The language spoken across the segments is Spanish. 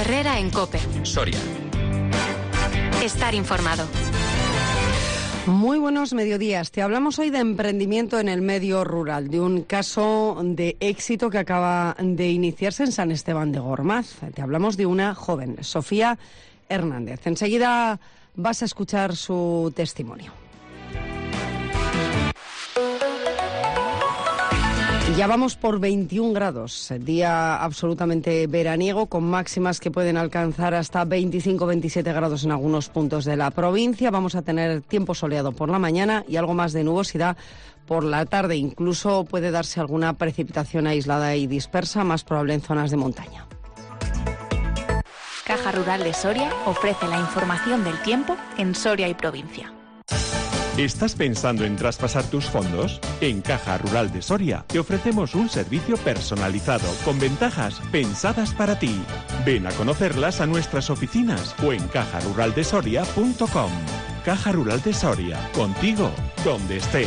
Herrera en COPE. Soria. Estar informado. Muy buenos mediodías. Te hablamos hoy de emprendimiento en el medio rural, de un caso de éxito que acaba de iniciarse en San Esteban de Gormaz. Te hablamos de una joven, Sofía Hernández. Enseguida vas a escuchar su testimonio. Ya vamos por 21 grados, día absolutamente veraniego, con máximas que pueden alcanzar hasta 25-27 grados en algunos puntos de la provincia. Vamos a tener tiempo soleado por la mañana y algo más de nubosidad por la tarde. Incluso puede darse alguna precipitación aislada y dispersa, más probable en zonas de montaña. Caja Rural de Soria ofrece la información del tiempo en Soria y provincia. ¿Estás pensando en traspasar tus fondos? En Caja Rural de Soria te ofrecemos un servicio personalizado con ventajas pensadas para ti. Ven a conocerlas a nuestras oficinas o en cajaruraldesoria.com. Caja Rural de Soria, contigo donde estés.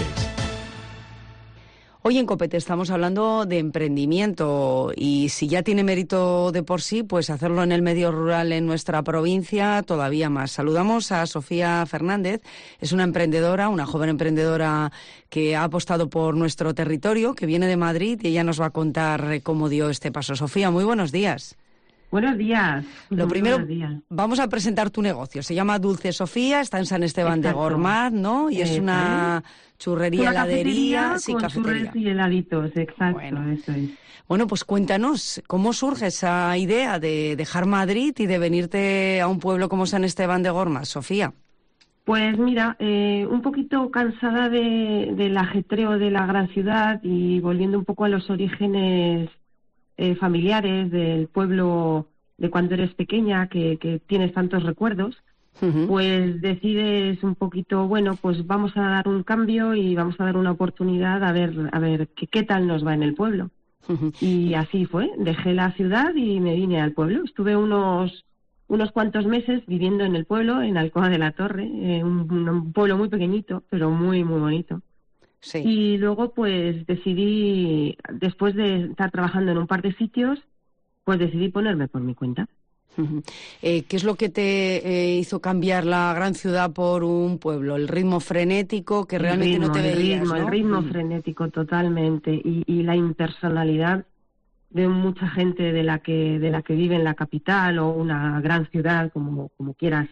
Hoy en COPE estamos hablando de emprendimiento y si ya tiene mérito de por sí, pues hacerlo en el medio rural en nuestra provincia todavía más. Saludamos a Sofía Fernández, es una emprendedora, una joven emprendedora que ha apostado por nuestro territorio, que viene de Madrid y ella nos va a contar cómo dio este paso. Sofía, muy buenos días. Buenos días. Lo primero, vamos a presentar tu negocio. Se llama Dulce Sofía, está en San Esteban de Gormaz, ¿no? Y es una churrería, heladería, sí, cafetería. Churros y heladitos, exacto, bueno. Eso es. Bueno, pues cuéntanos, ¿cómo surge esa idea de dejar Madrid y de venirte a un pueblo como San Esteban de Gormaz, Sofía? Pues mira, un poquito cansada del ajetreo de la gran ciudad y volviendo un poco a los orígenes familiares del pueblo de cuando eres pequeña, que tienes tantos recuerdos, pues decides un poquito, bueno, pues vamos a dar un cambio y vamos a dar una oportunidad a ver qué tal nos va en el pueblo. Y así fue, dejé la ciudad y me vine al pueblo. Estuve unos cuantos meses viviendo en el pueblo, en Alcoa de la Torre, un pueblo muy pequeñito, pero muy, muy bonito. Sí. Y luego pues decidí, después de estar trabajando en un par de sitios, pues decidí ponerme por mi cuenta. ¿Qué es lo que te hizo cambiar la gran ciudad por un pueblo? ¿El ritmo frenético que realmente no te veías, ¿no? El ritmo frenético totalmente y la impersonalidad de mucha gente de la que vive en la capital o una gran ciudad, como quieras.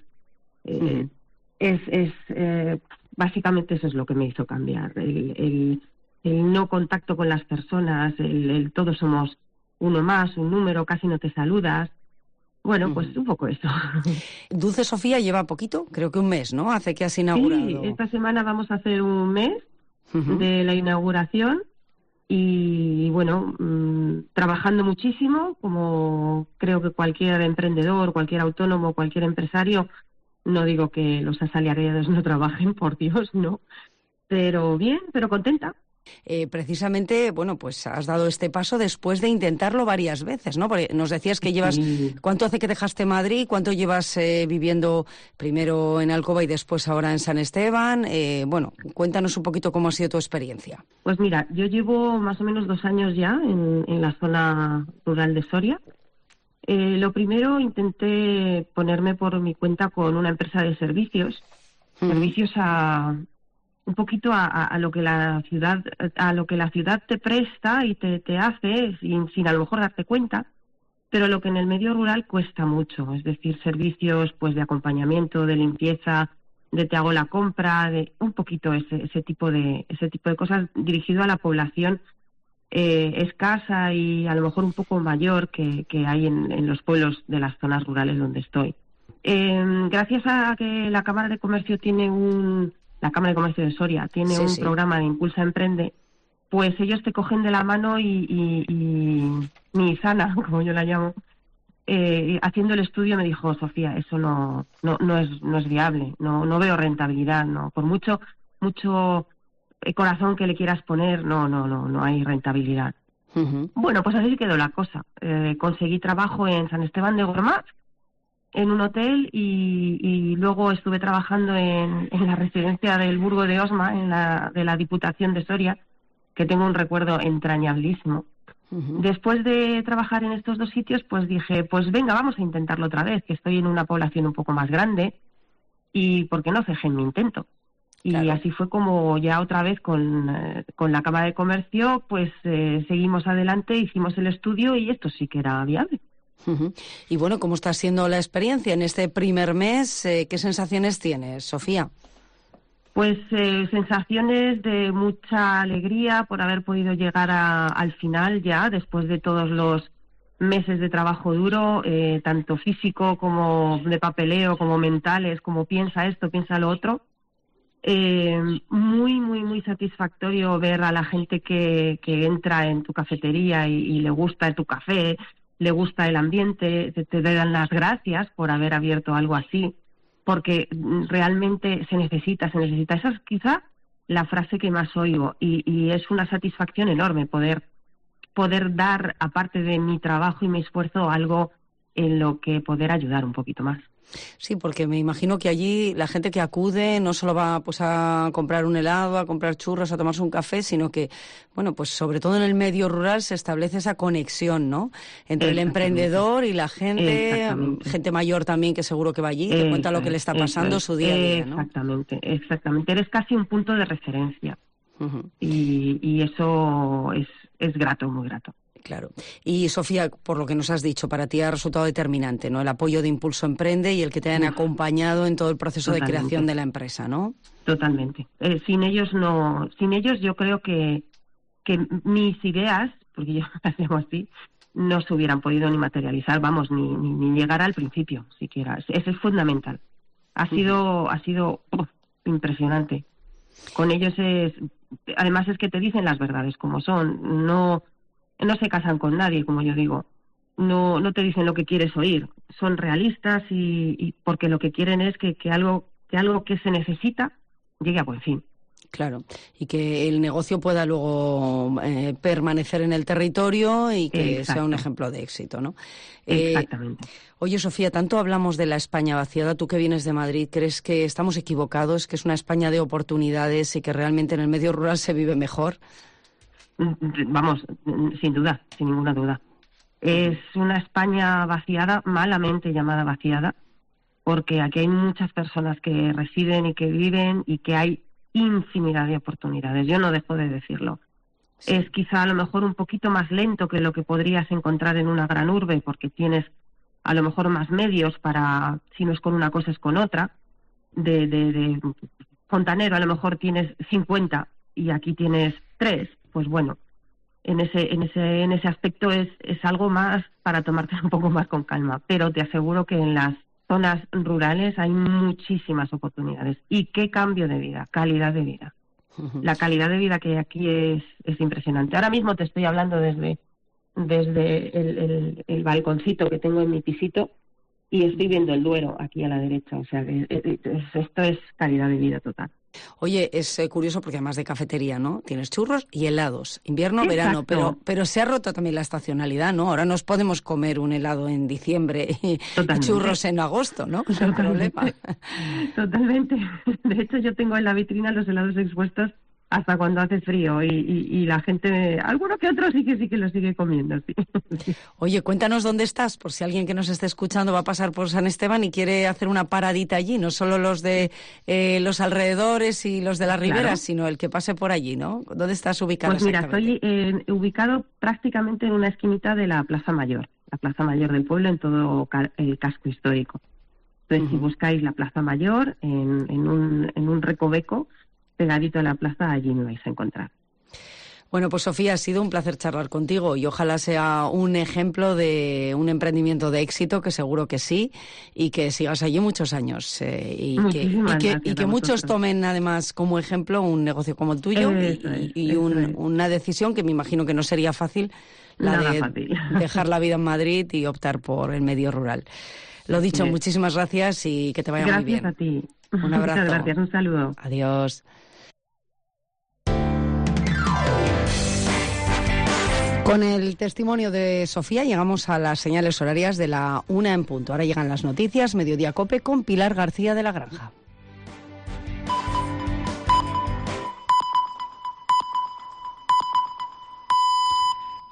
Básicamente eso es lo que me hizo cambiar, el no contacto con las personas, el todos somos uno más, un número, casi no te saludas. Bueno, pues un poco eso. Dulce Sofía lleva poquito, creo que un mes, ¿no? Hace que has inaugurado. Sí, esta semana vamos a hacer un mes de la inauguración y bueno, trabajando muchísimo, como creo que cualquier emprendedor, cualquier autónomo, cualquier empresario. No digo que los asalariados no trabajen, por Dios, no. Pero bien, pero contenta. Precisamente, bueno, pues has dado este paso después de intentarlo varias veces, ¿no? Porque nos decías que llevas... Sí. ¿Cuánto hace que dejaste Madrid? ¿Cuánto llevas viviendo primero en Alcoba y después ahora en San Esteban? Bueno, cuéntanos un poquito cómo ha sido tu experiencia. Pues mira, yo llevo más o menos 2 años ya en la zona rural de Soria. Lo primero intenté ponerme por mi cuenta con una empresa de servicios un poquito a lo que la ciudad te presta y te hace sin a lo mejor darte cuenta, pero lo que en el medio rural cuesta mucho, es decir, servicios pues de acompañamiento, de limpieza, de te hago la compra, de un poquito ese tipo de cosas dirigido a la población escasa y a lo mejor un poco mayor que hay en los pueblos de las zonas rurales donde estoy. Gracias a que la Cámara de Comercio la Cámara de Comercio de Soria tiene un programa de Impulsa Emprende, pues ellos te cogen de la mano y mi sana, como yo la llamo, haciendo el estudio me dijo, Sofía, eso no es viable, no veo rentabilidad, no, por mucho corazón que le quieras poner, no hay rentabilidad. Bueno, pues así quedó la cosa. Conseguí trabajo en San Esteban de Gormaz, en un hotel, y luego estuve trabajando en la residencia del Burgo de Osma, de la Diputación de Soria, que tengo un recuerdo entrañabilísimo. Después de trabajar en estos 2 sitios, pues dije, pues venga, vamos a intentarlo otra vez, que estoy en una población un poco más grande y ¿por qué no cejé en mi intento? Y claro. Así fue como ya otra vez con la Cámara de Comercio, pues seguimos adelante, hicimos el estudio y esto sí que era viable. Y bueno, ¿cómo está siendo la experiencia en este primer mes? ¿Qué sensaciones tienes, Sofía? Pues sensaciones de mucha alegría por haber podido llegar al final ya, después de todos los meses de trabajo duro, tanto físico como de papeleo, como mentales, como piensa esto, piensa lo otro. Muy, muy, muy satisfactorio ver a la gente que entra en tu cafetería y le gusta tu café, le gusta el ambiente, te dan las gracias por haber abierto algo así, porque realmente se necesita. Esa es quizá la frase que más oigo y es una satisfacción enorme poder dar, aparte de mi trabajo y mi esfuerzo, algo en lo que poder ayudar un poquito más. Sí, porque me imagino que allí la gente que acude no solo va pues a comprar un helado, a comprar churros, a tomarse un café, sino que, bueno, pues sobre todo en el medio rural se establece esa conexión, ¿no? Entre el emprendedor y la gente mayor también que seguro que va allí, te cuenta lo que le está pasando, su día a día, ¿no? Exactamente. Eres casi un punto de referencia. Y eso es grato, muy grato. Claro. Y Sofía, por lo que nos has dicho, para ti ha resultado determinante, ¿no? El apoyo de Impulso Emprende y el que te hayan acompañado en todo el proceso de creación de la empresa, ¿no? Totalmente. Sin ellos yo creo que mis ideas, porque yo las llamo así, no se hubieran podido ni materializar, vamos, ni llegar al principio siquiera. Eso es fundamental. Ha sido impresionante. Con ellos además es que te dicen las verdades como son, no se casan con nadie, como yo digo. No te dicen lo que quieres oír. Son realistas y porque lo que quieren es que algo que se necesita llegue a buen fin. Claro, y que el negocio pueda luego permanecer en el territorio y que sea un ejemplo de éxito, ¿no? Exactamente. Oye, Sofía, tanto hablamos de la España vaciada. Tú que vienes de Madrid, ¿crees que estamos equivocados, que es una España de oportunidades y que realmente en el medio rural se vive mejor? Vamos, sin duda, sin ninguna duda. Es una España vaciada, malamente llamada vaciada, porque aquí hay muchas personas que residen y que viven y que hay infinidad de oportunidades. Yo no dejo de decirlo. Sí. Es quizá a lo mejor un poquito más lento que lo que podrías encontrar en una gran urbe, porque tienes a lo mejor más medios para, si no es con una cosa es con otra. De fontanero a lo mejor tienes 50 y aquí tienes 3. Pues bueno, en ese aspecto es algo más para tomarte un poco más con calma, pero te aseguro que en las zonas rurales hay muchísimas oportunidades. Y qué cambio de vida, calidad de vida. La calidad de vida que hay aquí es impresionante. Ahora mismo te estoy hablando desde el balconcito que tengo en mi pisito y estoy viendo el Duero aquí a la derecha. O sea, esto es calidad de vida total. Oye, es curioso porque además de cafetería, ¿no? Tienes churros y helados, invierno, verano, pero se ha roto también la estacionalidad, ¿no? Ahora nos podemos comer un helado en diciembre y churros en agosto, ¿no? No hay problema. Totalmente. De hecho, yo tengo en la vitrina los helados expuestos hasta cuando hace frío y la gente, alguno que otro sí que lo sigue comiendo, sí. Oye, cuéntanos dónde estás, por si alguien que nos esté escuchando va a pasar por San Esteban y quiere hacer una paradita allí, no solo los de los alrededores y los de la ribera, claro, sino el que pase por allí, ¿no? ¿Dónde estás ubicado? Pues mira, estoy ubicado prácticamente en una esquinita de la Plaza Mayor del pueblo, en todo el casco histórico. Entonces, si buscáis la Plaza Mayor en un recoveco, pegadito a la plaza, allí me vais a encontrar. Bueno, pues Sofía, ha sido un placer charlar contigo y ojalá sea un ejemplo de un emprendimiento de éxito, que seguro que sí, y que sigas allí muchos años y que muchos tomen además como ejemplo un negocio como el tuyo una decisión que me imagino que no sería fácil, dejar la vida en Madrid y optar por el medio rural. Lo dicho, muchísimas gracias y que te vaya muy bien. Gracias a ti. Un abrazo. Muchas gracias, un saludo. Adiós. Con el testimonio de Sofía llegamos a las señales horarias de la 1 en punto. Ahora llegan las noticias, Mediodía Cope, con Pilar García de la Granja.